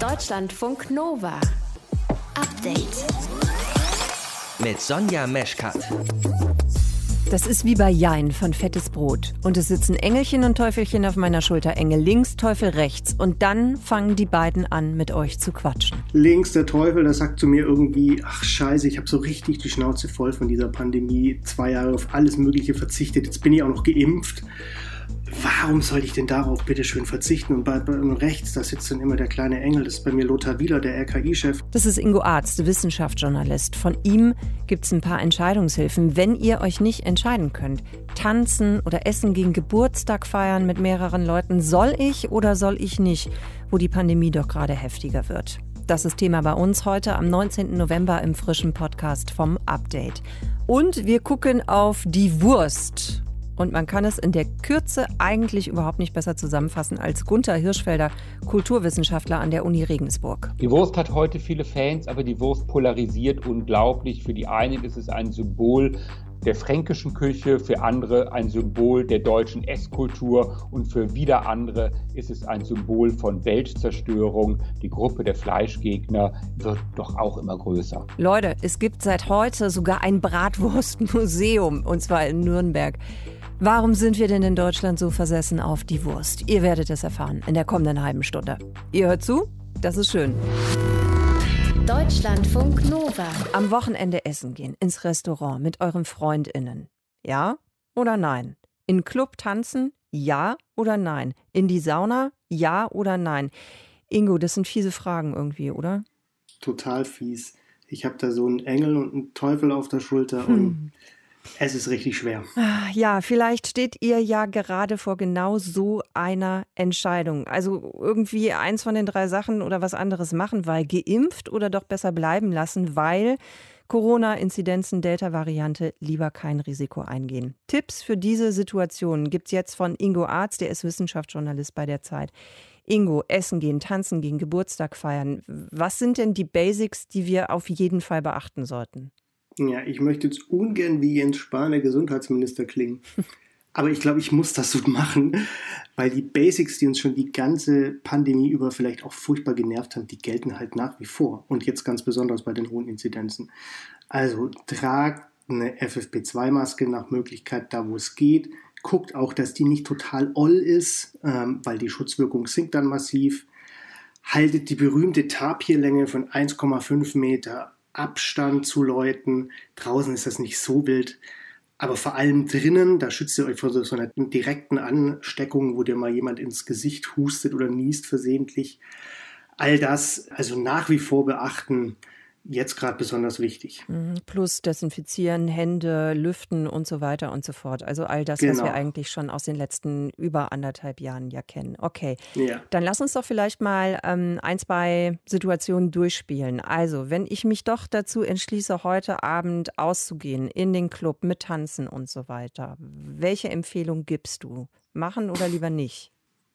Deutschlandfunk Nova. Update. Mit Sonja Meschkat. Das ist wie bei Jein von Fettes Brot. Und es sitzen Engelchen und Teufelchen auf meiner Schulter. Engel links, Teufel rechts. Und dann fangen die beiden an, mit euch zu quatschen. Links der Teufel, der sagt zu mir irgendwie, ach scheiße, ich habe so richtig die Schnauze voll von dieser Pandemie. 2 Jahre auf alles Mögliche verzichtet. Jetzt bin ich auch noch geimpft. Warum soll ich denn darauf bitte schön verzichten? Und bei rechts, da sitzt dann immer der kleine Engel. Das ist bei mir Lothar Wieler, der RKI-Chef. Das ist Ingo Arzt, Wissenschaftsjournalist. Von ihm gibt es ein paar Entscheidungshilfen, wenn ihr euch nicht entscheiden könnt. Tanzen oder Essen gegen Geburtstag feiern mit mehreren Leuten. Soll ich oder soll ich nicht? Wo die Pandemie doch gerade heftiger wird. Das ist Thema bei uns heute am 19. November im frischen Podcast vom Update. Und wir gucken auf die Wurst. Und man kann es in der Kürze eigentlich überhaupt nicht besser zusammenfassen als Gunther Hirschfelder, Kulturwissenschaftler an der Uni Regensburg. Die Wurst hat heute viele Fans, aber die Wurst polarisiert unglaublich. Für die einen ist es ein Symbol der fränkischen Küche, für andere ein Symbol der deutschen Esskultur und für wieder andere ist es ein Symbol von Weltzerstörung. Die Gruppe der Fleischgegner wird doch auch immer größer. Leute, es gibt seit heute sogar ein Bratwurstmuseum, und zwar in Nürnberg. Warum sind wir denn in Deutschland so versessen auf die Wurst? Ihr werdet es erfahren in der kommenden halben Stunde. Ihr hört zu? Das ist schön. Deutschlandfunk Nova. Am Wochenende essen gehen, ins Restaurant mit euren FreundInnen. Ja oder nein? In Club tanzen? Ja oder nein? In die Sauna? Ja oder nein? Ingo, das sind fiese Fragen irgendwie, oder? Total fies. Ich habe da so einen Engel und einen Teufel auf der Schulter und es ist richtig schwer. Ja, vielleicht steht ihr ja gerade vor genau so einer Entscheidung. Also irgendwie eins von den 3 Sachen oder was anderes machen, weil geimpft oder doch besser bleiben lassen, weil Corona-Inzidenzen, Delta-Variante, lieber kein Risiko eingehen. Tipps für diese Situation gibt es jetzt von Ingo Arzt, der ist Wissenschaftsjournalist bei der Zeit. Ingo, essen gehen, tanzen gehen, Geburtstag feiern. Was sind denn die Basics, die wir auf jeden Fall beachten sollten? Ja, ich möchte jetzt ungern wie Jens Spahn, der Gesundheitsminister, klingen. Aber ich glaube, ich muss das so machen, weil die Basics, die uns schon die ganze Pandemie über vielleicht auch furchtbar genervt haben, die gelten halt nach wie vor. Und jetzt ganz besonders bei den hohen Inzidenzen. Also tragt eine FFP2-Maske nach Möglichkeit da, wo es geht. Guckt auch, dass die nicht total oll ist, weil die Schutzwirkung sinkt dann massiv. Haltet die berühmte Tapirlänge von 1,5 Meter Abstand zu Leuten. Draußen ist das nicht so wild. Aber vor allem drinnen, da schützt ihr euch vor so einer direkten Ansteckung, wo dir mal jemand ins Gesicht hustet oder niest versehentlich. All das also nach wie vor beachten, jetzt gerade besonders wichtig. Plus desinfizieren, Hände, lüften und so weiter und so fort. Also all das, was wir eigentlich schon aus den letzten über 1,5 Jahren ja kennen. Okay, Dann lass uns doch vielleicht mal 1-2 Situationen durchspielen. Also, wenn ich mich doch dazu entschließe, heute Abend auszugehen, in den Club mit Tanzen und so weiter, welche Empfehlung gibst du? Machen oder lieber nicht?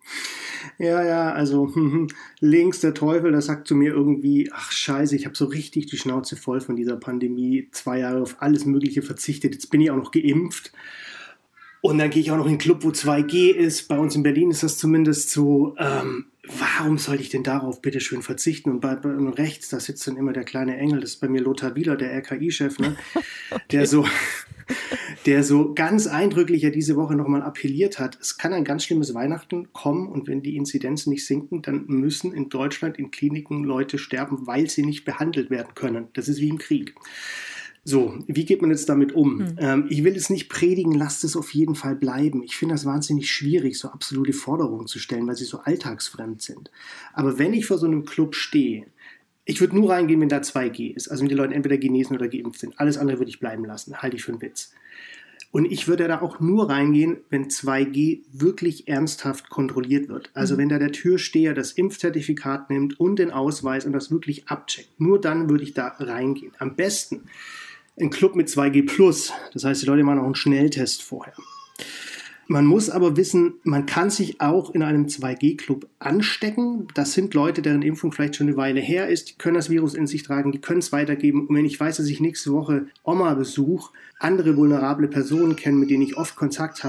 Ja, also links der Teufel, der sagt zu mir irgendwie, ach scheiße, ich habe so richtig die Schnauze voll von dieser Pandemie, 2 Jahre auf alles Mögliche verzichtet, jetzt bin ich auch noch geimpft und dann gehe ich auch noch in einen Club, wo 2G ist, bei uns in Berlin ist das zumindest so, warum soll ich denn darauf bitte schön verzichten? Und bei rechts, da sitzt dann immer der kleine Engel, das ist bei mir Lothar Wieler, der RKI-Chef, ne? Okay. Der so ganz eindrücklich ja diese Woche nochmal appelliert hat, es kann ein ganz schlimmes Weihnachten kommen und wenn die Inzidenzen nicht sinken, dann müssen in Deutschland in Kliniken Leute sterben, weil sie nicht behandelt werden können. Das ist wie im Krieg. So, wie geht man jetzt damit um? Ich will es nicht predigen, lasst es auf jeden Fall bleiben. Ich finde das wahnsinnig schwierig, so absolute Forderungen zu stellen, weil sie so alltagsfremd sind. Aber wenn ich vor so einem Club stehe, ich würde nur reingehen, wenn da 2G ist. Also wenn die Leute entweder genesen oder geimpft sind. Alles andere würde ich bleiben lassen. Halte ich für einen Witz. Und ich würde da auch nur reingehen, wenn 2G wirklich ernsthaft kontrolliert wird. Also wenn da der Türsteher das Impfzertifikat nimmt und den Ausweis und das wirklich abcheckt. Nur dann würde ich da reingehen. Am besten ein Club mit 2G+. Das heißt, die Leute machen auch einen Schnelltest vorher. Man muss aber wissen, man kann sich auch in einem 2G-Club anstecken. Das sind Leute, deren Impfung vielleicht schon eine Weile her ist. Die können das Virus in sich tragen, die können es weitergeben. Und wenn ich weiß, dass ich nächste Woche Oma besuche, andere vulnerable Personen kenne, mit denen ich oft Kontakt habe,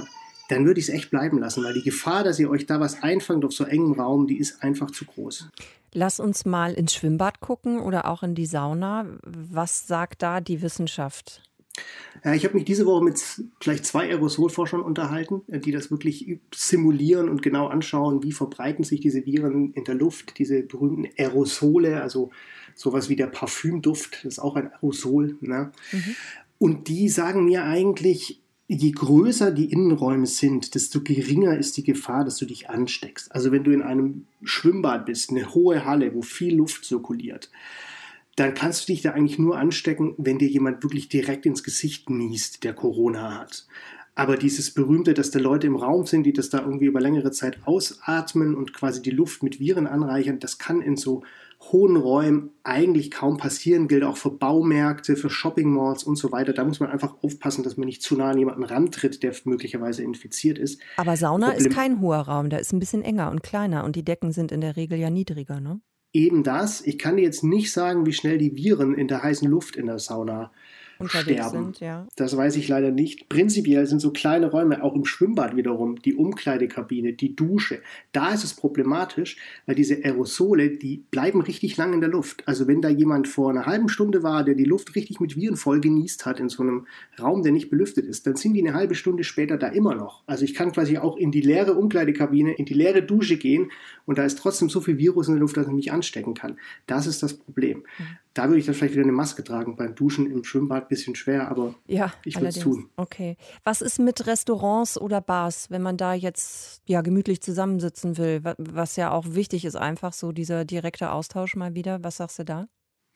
dann würde ich es echt bleiben lassen, weil die Gefahr, dass ihr euch da was einfangt auf so engem Raum, die ist einfach zu groß. Lass uns mal ins Schwimmbad gucken oder auch in die Sauna. Was sagt da die Wissenschaft? Ja, ich habe mich diese Woche mit gleich 2 Aerosolforschern unterhalten, die das wirklich simulieren und genau anschauen, wie verbreiten sich diese Viren in der Luft, diese berühmten Aerosole, also sowas wie der Parfümduft, das ist auch ein Aerosol. Ne? Und die sagen mir eigentlich, je größer die Innenräume sind, desto geringer ist die Gefahr, dass du dich ansteckst. Also wenn du in einem Schwimmbad bist, eine hohe Halle, wo viel Luft zirkuliert, dann kannst du dich da eigentlich nur anstecken, wenn dir jemand wirklich direkt ins Gesicht niest, der Corona hat. Aber dieses Berühmte, dass da Leute im Raum sind, die das da irgendwie über längere Zeit ausatmen und quasi die Luft mit Viren anreichern, das kann in so hohen Räumen eigentlich kaum passieren, gilt auch für Baumärkte, für Shopping-Malls und so weiter. Da muss man einfach aufpassen, dass man nicht zu nah an jemanden rantritt, der möglicherweise infiziert ist. Aber Sauna ist kein hoher Raum, der ist ein bisschen enger und kleiner und die Decken sind in der Regel ja niedriger, ne? Eben das. Ich kann dir jetzt nicht sagen, wie schnell die Viren in der heißen Luft in der Sauna sterben. Sind, ja. Das weiß ich leider nicht. Prinzipiell sind so kleine Räume, auch im Schwimmbad wiederum, die Umkleidekabine, die Dusche. Da ist es problematisch, weil diese Aerosole, die bleiben richtig lang in der Luft. Also wenn da jemand vor einer halben Stunde war, der die Luft richtig mit Viren voll genießt hat in so einem Raum, der nicht belüftet ist, dann sind die eine halbe Stunde später da immer noch. Also ich kann quasi auch in die leere Umkleidekabine, in die leere Dusche gehen und da ist trotzdem so viel Virus in der Luft, dass ich mich anstecken kann. Das ist das Problem. Da würde ich dann vielleicht wieder eine Maske tragen. Beim Duschen im Schwimmbad ein bisschen schwer, aber ja, ich würde es tun. Okay. Was ist mit Restaurants oder Bars, wenn man da jetzt ja gemütlich zusammensitzen will, was ja auch wichtig ist, einfach so dieser direkte Austausch mal wieder. Was sagst du da?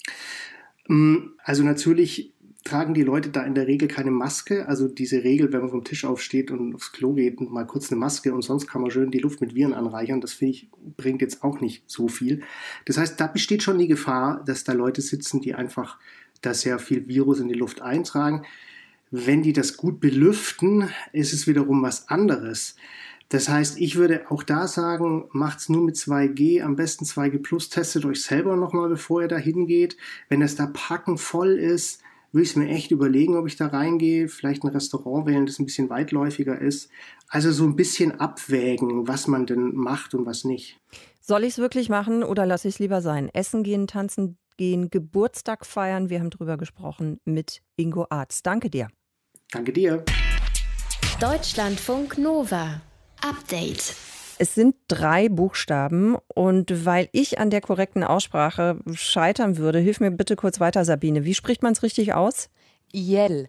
Also natürlich tragen die Leute da in der Regel keine Maske. Also diese Regel, wenn man vom Tisch aufsteht und aufs Klo geht und mal kurz eine Maske und sonst kann man schön die Luft mit Viren anreichern, das finde ich, bringt jetzt auch nicht so viel. Das heißt, da besteht schon die Gefahr, dass da Leute sitzen, die einfach da sehr viel Virus in die Luft eintragen. Wenn die das gut belüften, ist es wiederum was anderes. Das heißt, ich würde auch da sagen, macht's nur mit 2G, am besten 2G+, testet euch selber nochmal, bevor ihr da hingeht. Wenn das da packenvoll ist, würde ich es mir echt überlegen, ob ich da reingehe, vielleicht ein Restaurant wählen, das ein bisschen weitläufiger ist. Also so ein bisschen abwägen, was man denn macht und was nicht. Soll ich es wirklich machen oder lasse ich es lieber sein? Essen gehen, tanzen gehen, Geburtstag feiern. Wir haben drüber gesprochen mit Ingo Arz. Danke dir. Danke dir. Deutschlandfunk Nova. Update. Es sind 3 Buchstaben und weil ich an der korrekten Aussprache scheitern würde, hilf mir bitte kurz weiter, Sabine. Wie spricht man es richtig aus? IEL.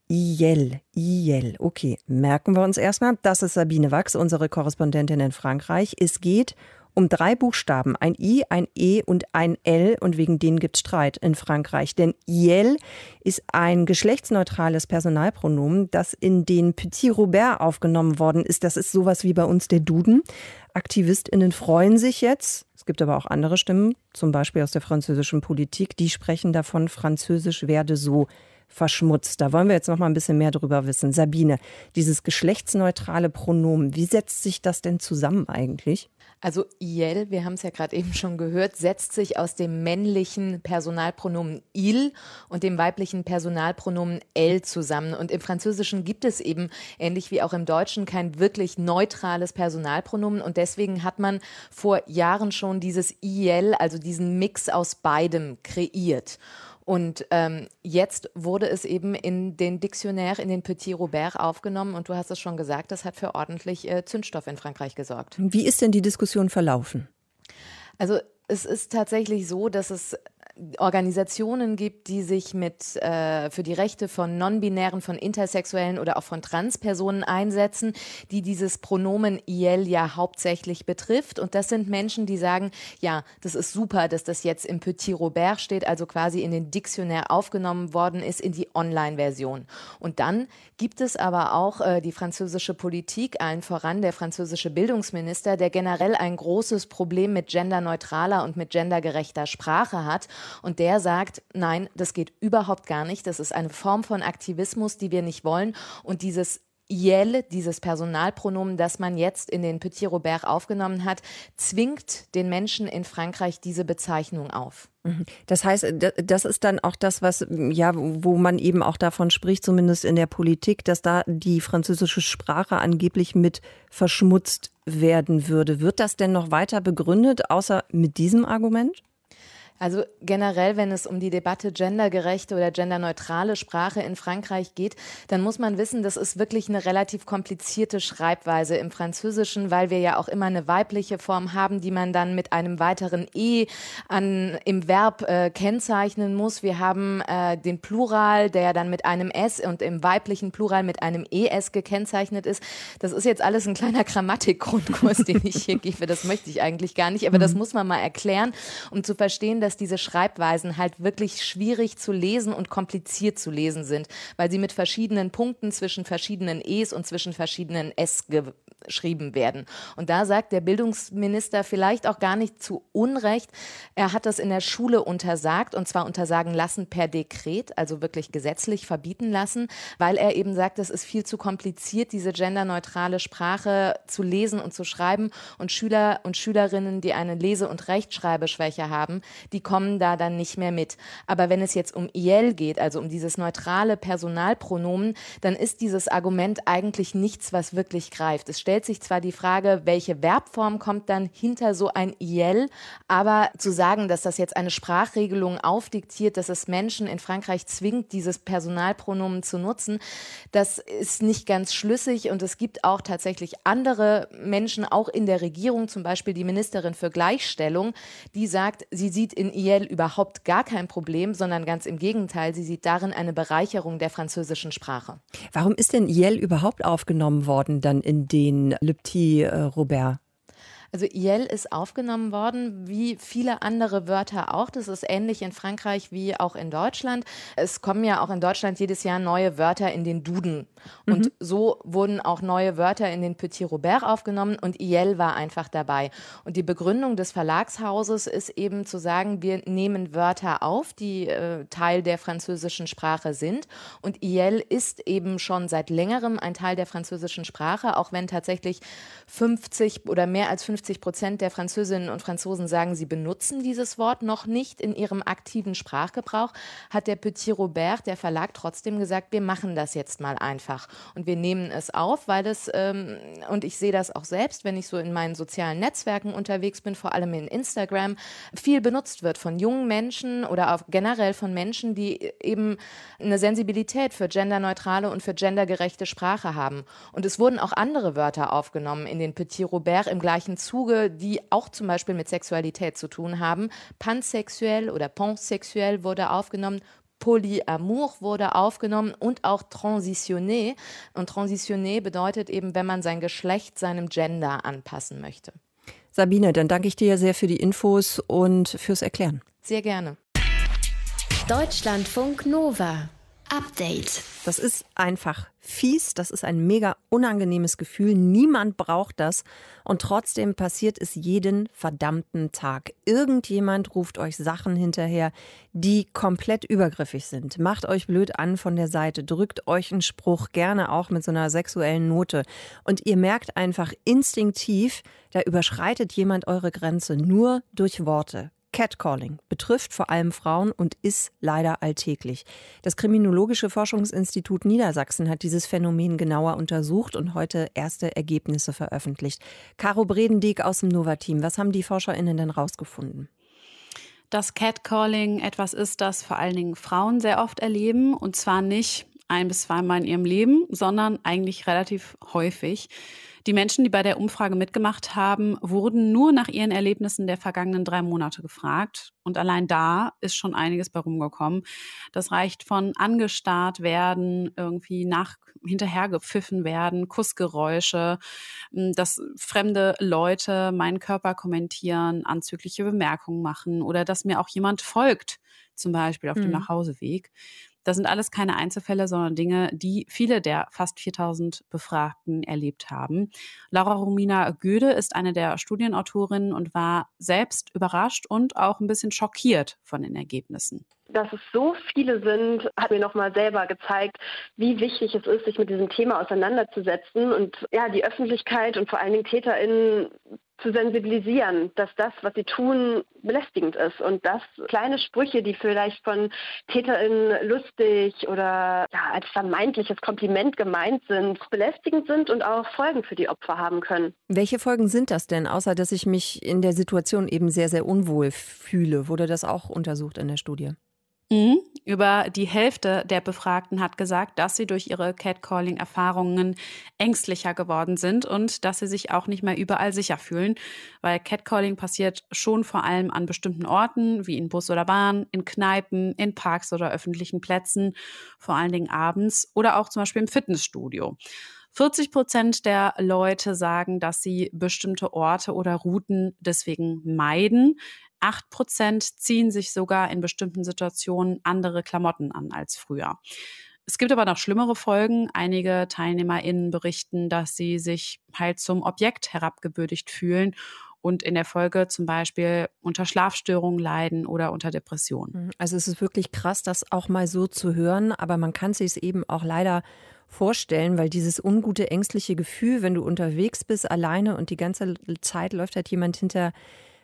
IEL. Okay, merken wir uns erstmal. Das ist Sabine Wachs, unsere Korrespondentin in Frankreich. Es geht um 3 Buchstaben, ein I, ein E und ein L und wegen denen gibt es Streit in Frankreich. Denn IEL ist ein geschlechtsneutrales Personalpronomen, das in den Petit Robert aufgenommen worden ist. Das ist sowas wie bei uns der Duden. AktivistInnen freuen sich jetzt. Es gibt aber auch andere Stimmen, zum Beispiel aus der französischen Politik, die sprechen davon, Französisch werde so verschmutzt. Da wollen wir jetzt noch mal ein bisschen mehr drüber wissen. Sabine, dieses geschlechtsneutrale Pronomen, wie setzt sich das denn zusammen eigentlich? Also IEL, wir haben es ja gerade eben schon gehört, setzt sich aus dem männlichen Personalpronomen il und dem weiblichen Personalpronomen elle zusammen. Und im Französischen gibt es eben, ähnlich wie auch im Deutschen, kein wirklich neutrales Personalpronomen. Und deswegen hat man vor Jahren schon dieses IEL, also diesen Mix aus beidem, kreiert. Und jetzt wurde es eben in den Dictionnaire, in den Petit Robert aufgenommen. Und du hast es schon gesagt, das hat für ordentlich Zündstoff in Frankreich gesorgt. Wie ist denn die Diskussion verlaufen? Also es ist tatsächlich so, dass es Organisationen gibt, die sich für die Rechte von Non-Binären, von Intersexuellen oder auch von Transpersonen einsetzen, die dieses Pronomen IEL ja hauptsächlich betrifft. Und das sind Menschen, die sagen, ja, das ist super, dass das jetzt im Petit Robert steht, also quasi in den Dictionnaire aufgenommen worden ist, in die Online-Version. Und dann gibt es aber auch die französische Politik, allen voran der französische Bildungsminister, der generell ein großes Problem mit genderneutraler und mit gendergerechter Sprache hat. Und der sagt, nein, das geht überhaupt gar nicht. Das ist eine Form von Aktivismus, die wir nicht wollen. Und dieses IEL, dieses Personalpronomen, das man jetzt in den Petit Robert aufgenommen hat, zwingt den Menschen in Frankreich diese Bezeichnung auf. Das heißt, das ist dann auch das, was, ja, wo man eben auch davon spricht, zumindest in der Politik, dass da die französische Sprache angeblich mit verschmutzt werden würde. Wird das denn noch weiter begründet, außer mit diesem Argument? Also generell, wenn es um die Debatte gendergerechte oder genderneutrale Sprache in Frankreich geht, dann muss man wissen, das ist wirklich eine relativ komplizierte Schreibweise im Französischen, weil wir ja auch immer eine weibliche Form haben, die man dann mit einem weiteren E im Verb kennzeichnen muss. Wir haben den Plural, der dann mit einem S und im weiblichen Plural mit einem ES gekennzeichnet ist. Das ist jetzt alles ein kleiner Grammatikgrundkurs, den ich hier gebe. Das möchte ich eigentlich gar nicht, aber das muss man mal erklären, um zu verstehen, dass diese Schreibweisen halt wirklich schwierig zu lesen und kompliziert zu lesen sind, weil sie mit verschiedenen Punkten zwischen verschiedenen E's und zwischen verschiedenen S geschrieben werden. Und da sagt der Bildungsminister vielleicht auch gar nicht zu Unrecht, er hat das in der Schule untersagt, und zwar untersagen lassen per Dekret, also wirklich gesetzlich verbieten lassen, weil er eben sagt, es ist viel zu kompliziert, diese genderneutrale Sprache zu lesen und zu schreiben, und Schüler und Schülerinnen, die eine Lese- und Rechtschreibeschwäche haben, die kommen da dann nicht mehr mit. Aber wenn es jetzt um IEL geht, also um dieses neutrale Personalpronomen, dann ist dieses Argument eigentlich nichts, was wirklich greift. Es stellt sich zwar die Frage, welche Verbform kommt dann hinter so ein IEL, aber zu sagen, dass das jetzt eine Sprachregelung aufdiktiert, dass es Menschen in Frankreich zwingt, dieses Personalpronomen zu nutzen, das ist nicht ganz schlüssig, und es gibt auch tatsächlich andere Menschen, auch in der Regierung, zum Beispiel die Ministerin für Gleichstellung, die sagt, sie sieht in IEL überhaupt gar kein Problem, sondern ganz im Gegenteil, sie sieht darin eine Bereicherung der französischen Sprache. Warum ist denn IEL überhaupt aufgenommen worden dann in den Le Petit Robert? Also IEL ist aufgenommen worden, wie viele andere Wörter auch. Das ist ähnlich in Frankreich wie auch in Deutschland. Es kommen ja auch in Deutschland jedes Jahr neue Wörter in den Duden. Und so wurden auch neue Wörter in den Petit Robert aufgenommen, und IEL war einfach dabei. Und die Begründung des Verlagshauses ist eben zu sagen, wir nehmen Wörter auf, die Teil der französischen Sprache sind. Und IEL ist eben schon seit längerem ein Teil der französischen Sprache, auch wenn tatsächlich 50 oder mehr als 50% der Französinnen und Franzosen sagen, sie benutzen dieses Wort noch nicht in ihrem aktiven Sprachgebrauch, hat der Petit Robert, der Verlag, trotzdem gesagt, wir machen das jetzt mal einfach. Und wir nehmen es auf, weil es, und ich sehe das auch selbst, wenn ich so in meinen sozialen Netzwerken unterwegs bin, vor allem in Instagram, viel benutzt wird von jungen Menschen oder auch generell von Menschen, die eben eine Sensibilität für genderneutrale und für gendergerechte Sprache haben. Und es wurden auch andere Wörter aufgenommen in den Petit Robert im gleichen Zuge, die auch zum Beispiel mit Sexualität zu tun haben. Pansexuell oder pansexuell wurde aufgenommen. Polyamour wurde aufgenommen und auch transitionné. Und transitionné bedeutet eben, wenn man sein Geschlecht seinem Gender anpassen möchte. Sabine, dann danke ich dir sehr für die Infos und fürs Erklären. Sehr gerne. Deutschlandfunk Nova. Update. Das ist einfach fies, das ist ein mega unangenehmes Gefühl. Niemand braucht das, und trotzdem passiert es jeden verdammten Tag. Irgendjemand ruft euch Sachen hinterher, die komplett übergriffig sind. Macht euch blöd an von der Seite, drückt euch einen Spruch, gerne auch mit so einer sexuellen Note. Und ihr merkt einfach instinktiv, da überschreitet jemand eure Grenze nur durch Worte. Catcalling betrifft vor allem Frauen und ist leider alltäglich. Das Kriminologische Forschungsinstitut Niedersachsen hat dieses Phänomen genauer untersucht und heute erste Ergebnisse veröffentlicht. Caro Bredendieck aus dem Nova-Team, was haben die ForscherInnen denn rausgefunden? Dass Catcalling etwas ist, das vor allen Dingen Frauen sehr oft erleben, und zwar nicht 1- bis 2-mal in ihrem Leben, sondern eigentlich relativ häufig. Die Menschen, die bei der Umfrage mitgemacht haben, wurden nur nach ihren Erlebnissen der vergangenen 3 Monate gefragt. Und allein da ist schon einiges bei rumgekommen. Das reicht von angestarrt werden, irgendwie hinterhergepfiffen werden, Kussgeräusche, dass fremde Leute meinen Körper kommentieren, anzügliche Bemerkungen machen oder dass mir auch jemand folgt, zum Beispiel auf dem Nachhauseweg. Das sind alles keine Einzelfälle, sondern Dinge, die viele der fast 4000 Befragten erlebt haben. Laura Romina Göde ist eine der Studienautorinnen und war selbst überrascht und auch ein bisschen schockiert von den Ergebnissen. Dass es so viele sind, hat mir nochmal selber gezeigt, wie wichtig es ist, sich mit diesem Thema auseinanderzusetzen und ja, die Öffentlichkeit und vor allen Dingen TäterInnen zu sensibilisieren, dass das, was sie tun, belästigend ist und dass kleine Sprüche, die vielleicht von TäterInnen lustig oder ja, als vermeintliches Kompliment gemeint sind, belästigend sind und auch Folgen für die Opfer haben können. Welche Folgen sind das denn, außer dass ich mich in der Situation eben sehr, sehr unwohl fühle? Wurde das auch untersucht in der Studie? Über die Hälfte der Befragten hat gesagt, dass sie durch ihre Catcalling-Erfahrungen ängstlicher geworden sind und dass sie sich auch nicht mehr überall sicher fühlen, weil Catcalling passiert schon vor allem an bestimmten Orten, wie in Bus oder Bahn, in Kneipen, in Parks oder öffentlichen Plätzen, vor allen Dingen abends oder auch zum Beispiel im Fitnessstudio. 40% der Leute sagen, dass sie bestimmte Orte oder Routen deswegen meiden. 8% ziehen sich sogar in bestimmten Situationen andere Klamotten an als früher. Es gibt aber noch schlimmere Folgen. Einige TeilnehmerInnen berichten, dass sie sich halt zum Objekt herabgewürdigt fühlen und in der Folge zum Beispiel unter Schlafstörungen leiden oder unter Depressionen. Also es ist wirklich krass, das auch mal so zu hören, aber man kann sich es eben auch leider vorstellen, weil dieses ungute, ängstliche Gefühl, wenn du unterwegs bist, alleine und die ganze Zeit läuft halt jemand hinter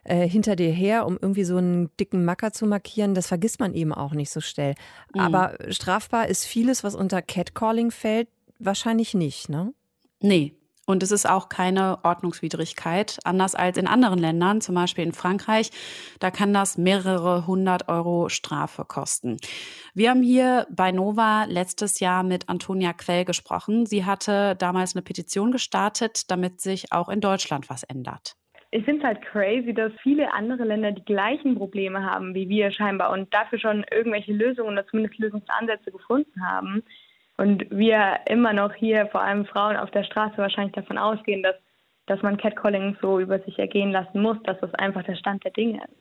dir her, um irgendwie so einen dicken Macker zu markieren, das vergisst man eben auch nicht so schnell. Aber strafbar ist vieles, was unter Catcalling fällt, wahrscheinlich nicht, ne? Nee. Und es ist auch keine Ordnungswidrigkeit, anders als in anderen Ländern, zum Beispiel in Frankreich. Da kann das mehrere 100 € Strafe kosten. Wir haben hier bei Nova letztes Jahr mit Antonia Quell gesprochen. Sie hatte damals eine Petition gestartet, damit sich auch in Deutschland was ändert. Ich finde es halt crazy, dass viele andere Länder die gleichen Probleme haben wie wir scheinbar und dafür schon irgendwelche Lösungen oder zumindest Lösungsansätze gefunden haben. Und wir immer noch hier, vor allem Frauen auf der Straße, wahrscheinlich davon ausgehen, dass man Catcalling so über sich ergehen lassen muss, dass das einfach der Stand der Dinge ist.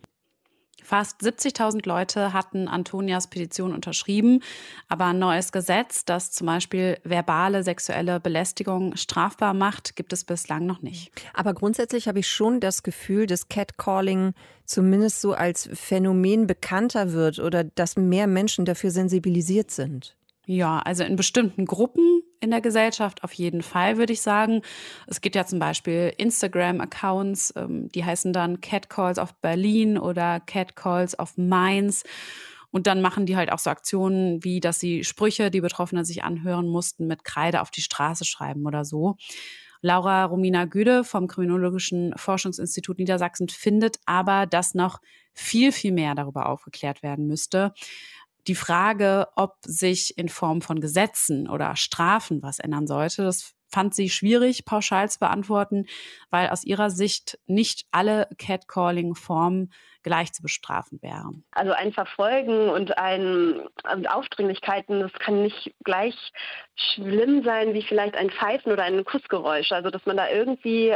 Fast 70.000 Leute hatten Antonias Petition unterschrieben, aber ein neues Gesetz, das zum Beispiel verbale sexuelle Belästigung strafbar macht, gibt es bislang noch nicht. Aber grundsätzlich habe ich schon das Gefühl, dass Catcalling zumindest so als Phänomen bekannter wird oder dass mehr Menschen dafür sensibilisiert sind. Ja, also in bestimmten Gruppen in der Gesellschaft auf jeden Fall, würde ich sagen. Es gibt ja zum Beispiel Instagram-Accounts, die heißen dann Catcalls of Berlin oder Catcalls of Mainz. Und dann machen die halt auch so Aktionen, wie dass sie Sprüche, die Betroffene sich anhören mussten, mit Kreide auf die Straße schreiben oder so. Laura Romina Göde vom Kriminologischen Forschungsinstitut Niedersachsen findet aber, dass noch viel, viel mehr darüber aufgeklärt werden müsste. Die Frage, ob sich in Form von Gesetzen oder Strafen was ändern sollte, das fand sie schwierig, pauschal zu beantworten, weil aus ihrer Sicht nicht alle Catcalling-Formen gleich zu bestrafen wären. Also ein Verfolgen und Aufdringlichkeiten, das kann nicht gleich schlimm sein wie vielleicht ein Pfeifen oder ein Kussgeräusch. Also dass man da irgendwie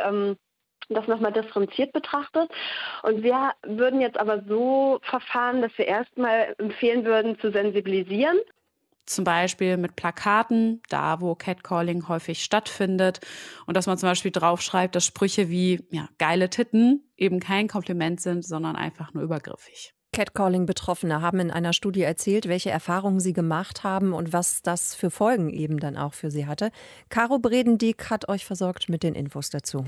das nochmal differenziert betrachtet. Und wir würden jetzt aber so verfahren, dass wir erstmal empfehlen würden, zu sensibilisieren. Zum Beispiel mit Plakaten, da wo Catcalling häufig stattfindet. Und dass man zum Beispiel draufschreibt, dass Sprüche wie geile Titten eben kein Kompliment sind, sondern einfach nur übergriffig. Catcalling-Betroffene haben in einer Studie erzählt, welche Erfahrungen sie gemacht haben und was das für Folgen eben dann auch für sie hatte. Caro Bredendieck hat euch versorgt mit den Infos dazu.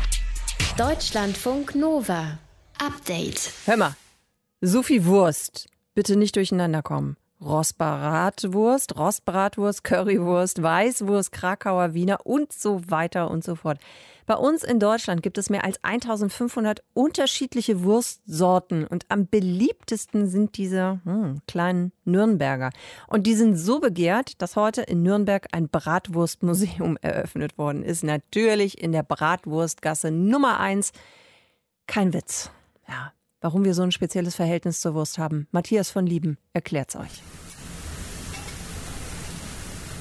Deutschlandfunk Nova. Update. Hör mal, so viel Wurst. Bitte nicht durcheinander kommen. Rostbratwurst, Currywurst, Weißwurst, Krakauer Wiener und so weiter und so fort. Bei uns in Deutschland gibt es mehr als 1500 unterschiedliche Wurstsorten und am beliebtesten sind diese kleinen Nürnberger. Und die sind so begehrt, dass heute in Nürnberg ein Bratwurstmuseum eröffnet worden ist. Natürlich in der Bratwurstgasse Nummer 1. Kein Witz. Ja. Warum wir so ein spezielles Verhältnis zur Wurst haben. Matthias von Lieben erklärt's euch.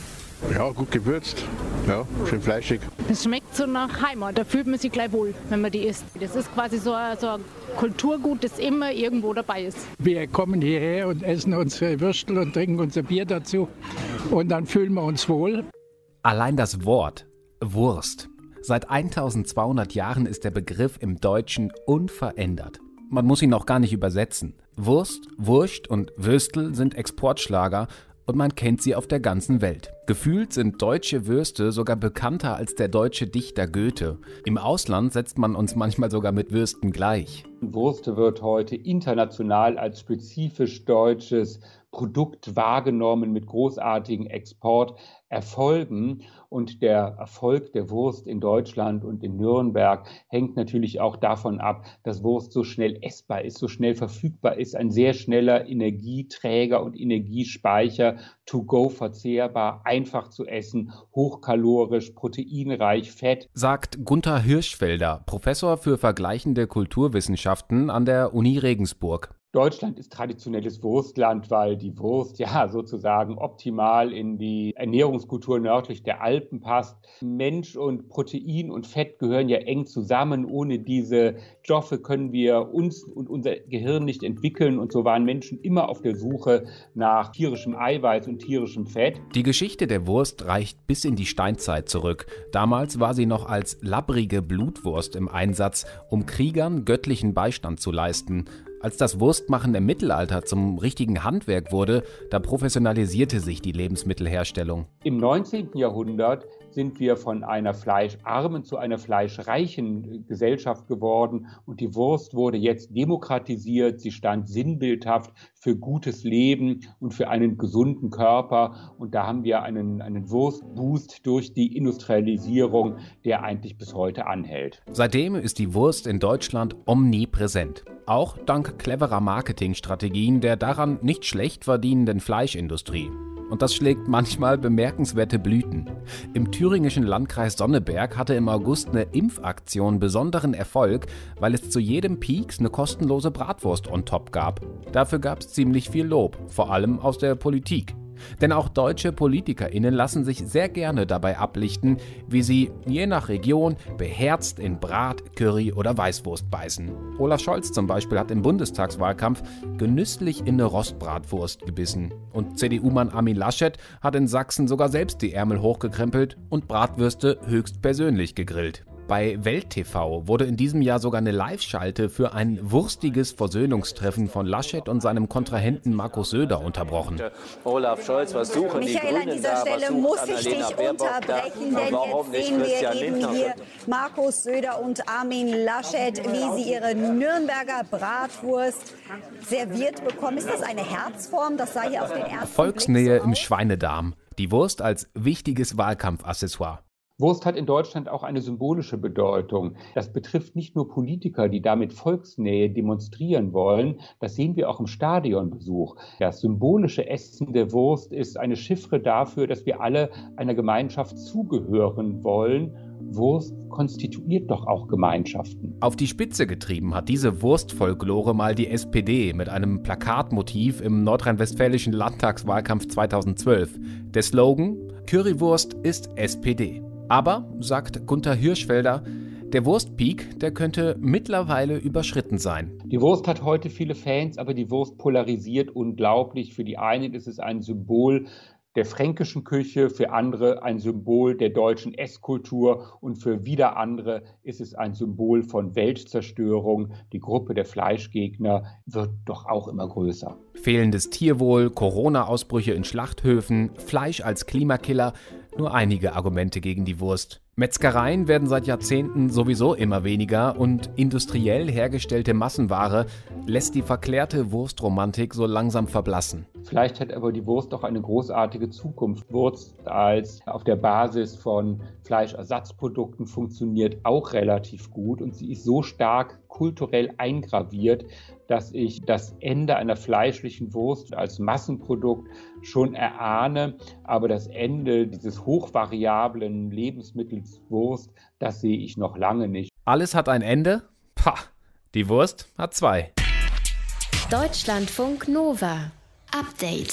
Ja, gut gewürzt. Ja, schön fleischig. Es schmeckt so nach Heimat, da fühlt man sich gleich wohl, wenn man die isst. Das ist quasi so ein Kulturgut, das immer irgendwo dabei ist. Wir kommen hierher und essen unsere Würstel und trinken unser Bier dazu und dann fühlen wir uns wohl. Allein das Wort Wurst. Seit 1200 Jahren ist der Begriff im Deutschen unverändert. Man muss ihn auch gar nicht übersetzen. Wurst, Wurst und Würstel sind Exportschlager und man kennt sie auf der ganzen Welt. Gefühlt sind deutsche Würste sogar bekannter als der deutsche Dichter Goethe. Im Ausland setzt man uns manchmal sogar mit Würsten gleich. Wurst wird heute international als spezifisch deutsches Produkt wahrgenommen mit großartigen Exporterfolgen. Und der Erfolg der Wurst in Deutschland und in Nürnberg hängt natürlich auch davon ab, dass Wurst so schnell essbar ist, so schnell verfügbar ist, ein sehr schneller Energieträger und Energiespeicher, to go verzehrbar, einfach zu essen, hochkalorisch, proteinreich, fett. Sagt Gunther Hirschfelder, Professor für vergleichende Kulturwissenschaften an der Uni Regensburg. Deutschland ist traditionelles Wurstland, weil die Wurst ja sozusagen optimal in die Ernährungskultur nördlich der Alpen passt. Mensch und Protein und Fett gehören ja eng zusammen. Ohne diese Stoffe können wir uns und unser Gehirn nicht entwickeln. Und so waren Menschen immer auf der Suche nach tierischem Eiweiß und tierischem Fett. Die Geschichte der Wurst reicht bis in die Steinzeit zurück. Damals war sie noch als labbrige Blutwurst im Einsatz, um Kriegern göttlichen Beistand zu leisten. Als das Wurstmachen im Mittelalter zum richtigen Handwerk wurde, da professionalisierte sich die Lebensmittelherstellung. Im 19. Jahrhundert sind wir von einer fleischarmen zu einer fleischreichen Gesellschaft geworden und die Wurst wurde jetzt demokratisiert. Sie stand sinnbildhaft für gutes Leben und für einen gesunden Körper und da haben wir einen Wurstboost durch die Industrialisierung, der eigentlich bis heute anhält. Seitdem ist die Wurst in Deutschland omnipräsent. Auch dank cleverer Marketingstrategien der daran nicht schlecht verdienenden Fleischindustrie. Und das schlägt manchmal bemerkenswerte Blüten. Im thüringischen Landkreis Sonneberg hatte im August eine Impfaktion besonderen Erfolg, weil es zu jedem Pieks eine kostenlose Bratwurst on top gab. Dafür gab es ziemlich viel Lob, vor allem aus der Politik. Denn auch deutsche PolitikerInnen lassen sich sehr gerne dabei ablichten, wie sie, je nach Region, beherzt in Brat-, Curry- oder Weißwurst beißen. Olaf Scholz zum Beispiel hat im Bundestagswahlkampf genüsslich in eine Rostbratwurst gebissen. Und CDU-Mann Armin Laschet hat in Sachsen sogar selbst die Ärmel hochgekrempelt und Bratwürste höchstpersönlich gegrillt. Bei Welt TV wurde in diesem Jahr sogar eine Live-Schalte für ein wurstiges Versöhnungstreffen von Laschet und seinem Kontrahenten Markus Söder unterbrochen. Olaf Scholz, was suchen die Grünen Michael, an dieser Stelle muss ich dich unterbrechen, denn jetzt sehen wir eben hier Markus Söder und Armin Laschet, wie sie ihre Nürnberger Bratwurst serviert bekommen. Ist das eine Herzform? Das sei hier auf den ersten Volksnähe im Schweinedarm. Die Wurst als wichtiges Wahlkampfaccessoire. Wurst hat in Deutschland auch eine symbolische Bedeutung. Das betrifft nicht nur Politiker, die damit Volksnähe demonstrieren wollen. Das sehen wir auch im Stadionbesuch. Das symbolische Essen der Wurst ist eine Chiffre dafür, dass wir alle einer Gemeinschaft zugehören wollen. Wurst konstituiert doch auch Gemeinschaften. Auf die Spitze getrieben hat diese Wurstfolklore mal die SPD mit einem Plakatmotiv im nordrhein-westfälischen Landtagswahlkampf 2012. Der Slogan: Currywurst ist SPD. Aber, sagt Gunther Hirschfelder, der Wurstpeak, der könnte mittlerweile überschritten sein. Die Wurst hat heute viele Fans, aber die Wurst polarisiert unglaublich. Für die einen ist es ein Symbol der fränkischen Küche, für andere ein Symbol der deutschen Esskultur und für wieder andere ist es ein Symbol von Weltzerstörung. Die Gruppe der Fleischgegner wird doch auch immer größer. Fehlendes Tierwohl, Corona-Ausbrüche in Schlachthöfen, Fleisch als Klimakiller, nur einige Argumente gegen die Wurst. Metzgereien werden seit Jahrzehnten sowieso immer weniger und industriell hergestellte Massenware lässt die verklärte Wurstromantik so langsam verblassen. Vielleicht hat aber die Wurst auch eine großartige Zukunft. Wurst als auf der Basis von Fleischersatzprodukten funktioniert auch relativ gut und sie ist so stark kulturell eingraviert, dass ich das Ende einer fleischlichen Wurst als Massenprodukt schon erahne, aber das Ende dieses hochvariablen Lebensmittels Wurst, das sehe ich noch lange nicht. Alles hat ein Ende? Pah, die Wurst hat zwei. Deutschlandfunk Nova. Update.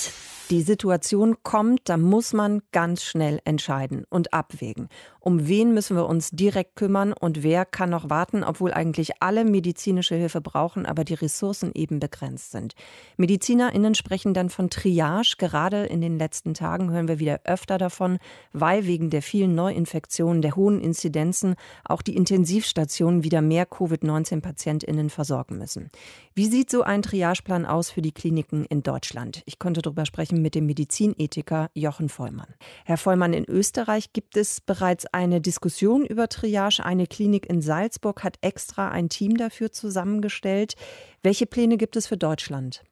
Die Situation kommt, da muss man ganz schnell entscheiden und abwägen. Um wen müssen wir uns direkt kümmern und wer kann noch warten, obwohl eigentlich alle medizinische Hilfe brauchen, aber die Ressourcen eben begrenzt sind. MedizinerInnen sprechen dann von Triage. Gerade in den letzten Tagen hören wir wieder öfter davon, weil wegen der vielen Neuinfektionen, der hohen Inzidenzen auch die Intensivstationen wieder mehr Covid-19-PatientInnen versorgen müssen. Wie sieht so ein Triageplan aus für die Kliniken in Deutschland? Ich konnte darüber sprechen mit dem Medizinethiker Jochen Vollmann. Herr Vollmann, in Österreich gibt es bereits eine Diskussion über Triage. Eine Klinik in Salzburg hat extra ein Team dafür zusammengestellt. Welche Pläne gibt es für Deutschland?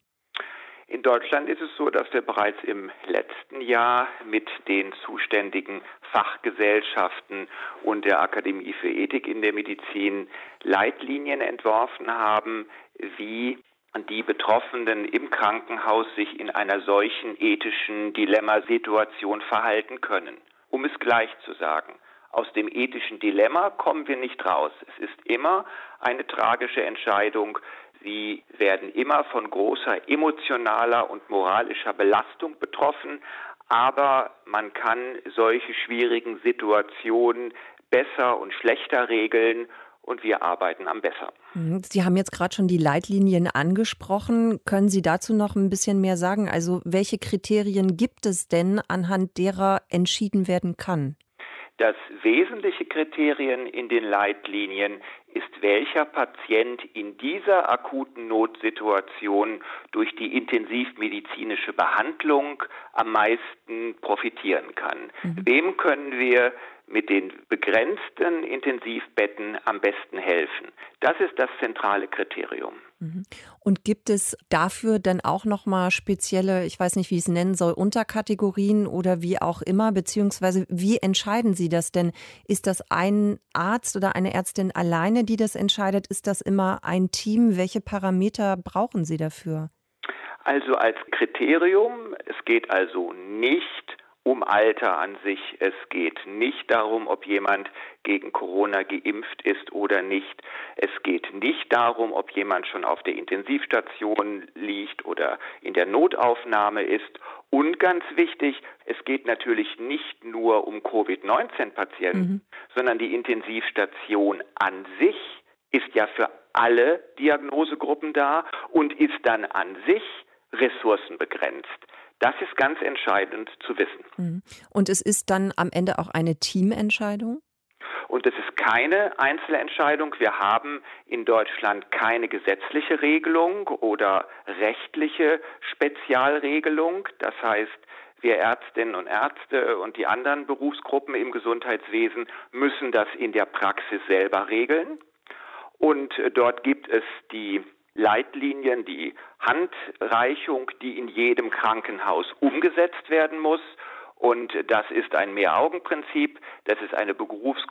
In Deutschland ist es so, dass wir bereits im letzten Jahr mit den zuständigen Fachgesellschaften und der Akademie für Ethik in der Medizin Leitlinien entworfen haben, wie die Betroffenen im Krankenhaus sich in einer solchen ethischen Dilemmasituation verhalten können. Um es gleich zu sagen, aus dem ethischen Dilemma kommen wir nicht raus. Es ist immer eine tragische Entscheidung. Sie werden immer von großer emotionaler und moralischer Belastung betroffen, aber man kann solche schwierigen Situationen besser und schlechter regeln und wir arbeiten am besser. Sie haben jetzt gerade schon die Leitlinien angesprochen. Können Sie dazu noch ein bisschen mehr sagen? Also welche Kriterien gibt es denn, anhand derer entschieden werden kann? Das wesentliche Kriterium in den Leitlinien ist, welcher Patient in dieser akuten Notsituation durch die intensivmedizinische Behandlung am meisten profitieren kann. Wem können wir mit den begrenzten Intensivbetten am besten helfen? Das ist das zentrale Kriterium. Und gibt es dafür dann auch nochmal spezielle, ich weiß nicht, wie ich es nennen soll, Unterkategorien oder wie auch immer, beziehungsweise wie entscheiden Sie das denn? Ist das ein Arzt oder eine Ärztin alleine, die das entscheidet? Ist das immer ein Team? Welche Parameter brauchen Sie dafür? Also als Kriterium, es geht also nicht um Alter an sich. Es geht nicht darum, ob jemand gegen Corona geimpft ist oder nicht. Es geht nicht darum, ob jemand schon auf der Intensivstation liegt oder in der Notaufnahme ist. Und ganz wichtig, es geht natürlich nicht nur um Covid-19-Patienten, sondern die Intensivstation an sich ist ja für alle Diagnosegruppen da und ist dann an sich ressourcenbegrenzt. Das ist ganz entscheidend zu wissen. Und es ist dann am Ende auch eine Teamentscheidung? Und es ist keine Einzelentscheidung. Wir haben in Deutschland keine gesetzliche Regelung oder rechtliche Spezialregelung. Das heißt, wir Ärztinnen und Ärzte und die anderen Berufsgruppen im Gesundheitswesen müssen das in der Praxis selber regeln. Und dort gibt es die Leitlinien, die Handreichung, die in jedem Krankenhaus umgesetzt werden muss. Und das ist ein Mehraugenprinzip. Das ist eine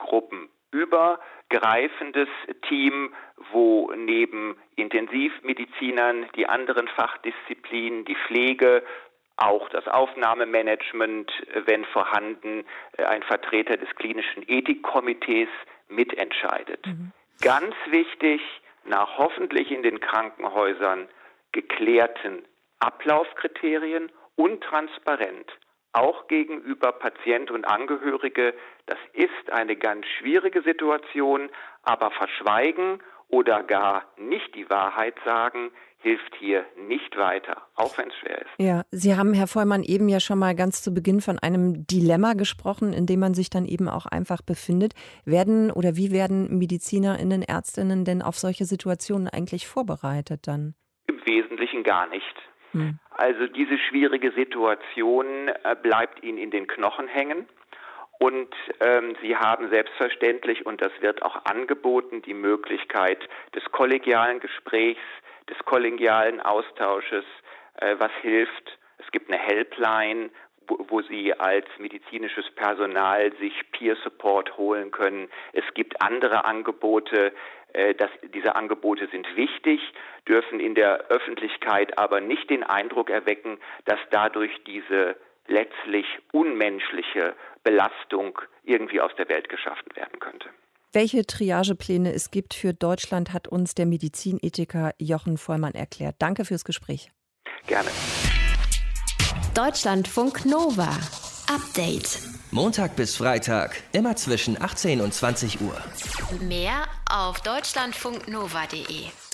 berufsgruppenübergreifendes Team, wo neben Intensivmedizinern die anderen Fachdisziplinen, die Pflege, auch das Aufnahmemanagement, wenn vorhanden, ein Vertreter des klinischen Ethikkomitees mitentscheidet. Ganz wichtig, nach hoffentlich in den Krankenhäusern geklärten Ablaufkriterien und transparent, auch gegenüber Patient und Angehörige. Das ist eine ganz schwierige Situation, aber verschweigen oder gar nicht die Wahrheit sagen, hilft hier nicht weiter, auch wenn es schwer ist. Ja, Sie haben, Herr Vollmann, eben ja schon mal ganz zu Beginn von einem Dilemma gesprochen, in dem man sich dann eben auch einfach befindet. Wie werden MedizinerInnen, ÄrztInnen denn auf solche Situationen eigentlich vorbereitet dann? Im Wesentlichen gar nicht. Also diese schwierige Situation bleibt Ihnen in den Knochen hängen. Und Sie haben selbstverständlich, und das wird auch angeboten, die Möglichkeit des kollegialen Gesprächs, des kollegialen Austausches, was hilft. Es gibt eine Helpline, wo Sie als medizinisches Personal sich Peer Support holen können. Es gibt andere Angebote. Diese Angebote sind wichtig, dürfen in der Öffentlichkeit aber nicht den Eindruck erwecken, dass dadurch diese letztlich unmenschliche Belastung irgendwie aus der Welt geschaffen werden könnte. Welche Triagepläne es gibt für Deutschland, hat uns der Medizinethiker Jochen Vollmann erklärt. Danke fürs Gespräch. Gerne. Deutschlandfunk Nova. Update. Montag bis Freitag, immer zwischen 18 und 20 Uhr. Mehr auf deutschlandfunknova.de.